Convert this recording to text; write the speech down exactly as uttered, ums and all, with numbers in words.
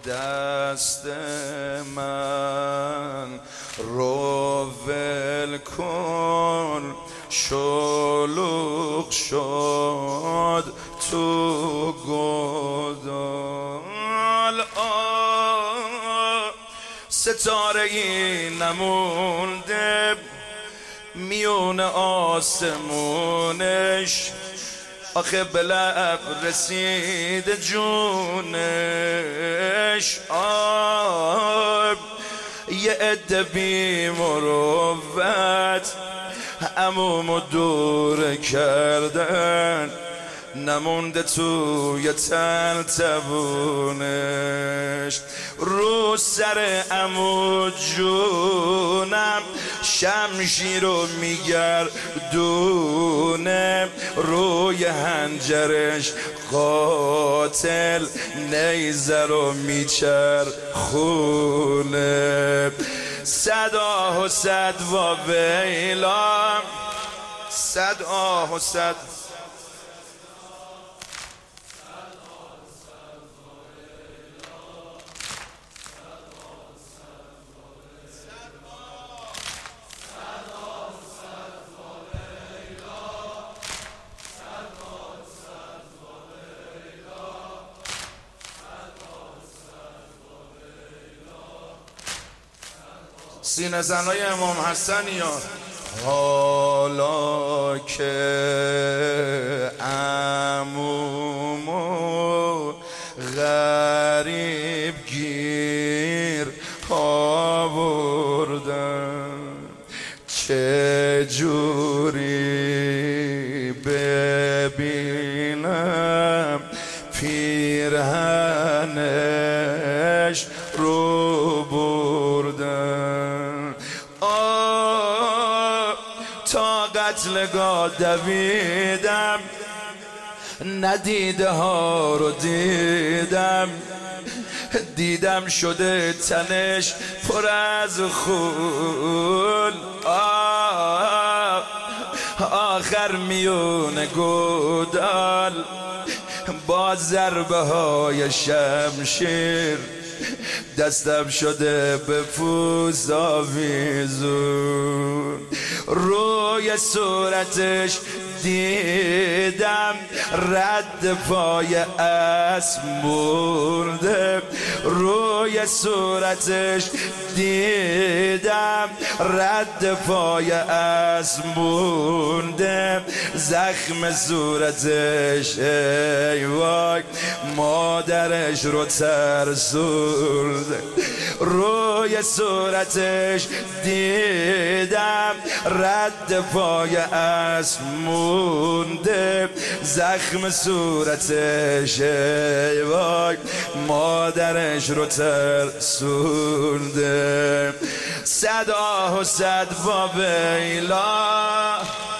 دست من رو ول کن، شلوغ شد تو گودال. ستاره ای نمونده میون آسمونش، آخه به لب رسید جونش. آه یه عده بی مروت عمومو دور کردن، نمونده توی تلتبونش. رو سر عمو جونم شمشیر رو میگردونه، روی هنجرش قاتل نیزه رو میچرخونه. صد آه و صد واویلا، صد آه و صد سینه زنای امام حسن. یا حالا که عمومو غریب گیر آوردن، چه جوری ببینم پیرهنش رو بردن. آه تا قتلگاه دویدم، ندیده ها رو دیدم، دیدم شده تنش پر از خون. آه آخر میون گودال با ضربه های شمشیر دستم شده به پوست آویزون. روی صورتش دیدم رد پای اسب مرده، روی صورتش دیدم رد پای اسب مرده. زخم صورتش ای وای مادرش رو ترسونده، روی صورتش دیدم رد پای اسب مونده. زخم صورتش ای وای مادرش رو ترسونده. صد آه و صد واویلا.